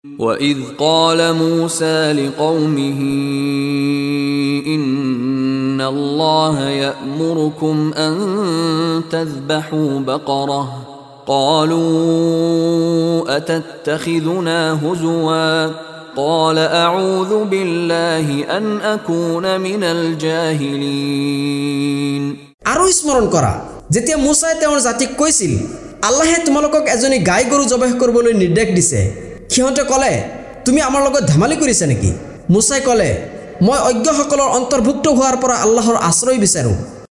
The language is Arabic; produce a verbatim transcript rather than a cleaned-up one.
وإذ قال موسى لقومه إن الله يأمركم أن تذبحوا بقرة قالوا أتتخذنا هزوا قال أعوذ بالله أن أكون من الجاهلين আরো স্মরণ করা যেতিয়া মুসাই তেওঁৰ জাতিক কৈছিল আল্লাহে তোমালোকক এজনী গাই গৰু জবাহ কৰিবলৈ নিৰ্দেশ দিছে সিহঁতে ক'লে তুমি আমাৰ লগত ধেমালি কৰিছা নেকি মুসাই ক'লে মই অজ্ঞসকলৰ অন্তৰ্ভুক্ত হোৱাৰ পৰা আল্লাহৰ আশ্ৰয় বিচাৰো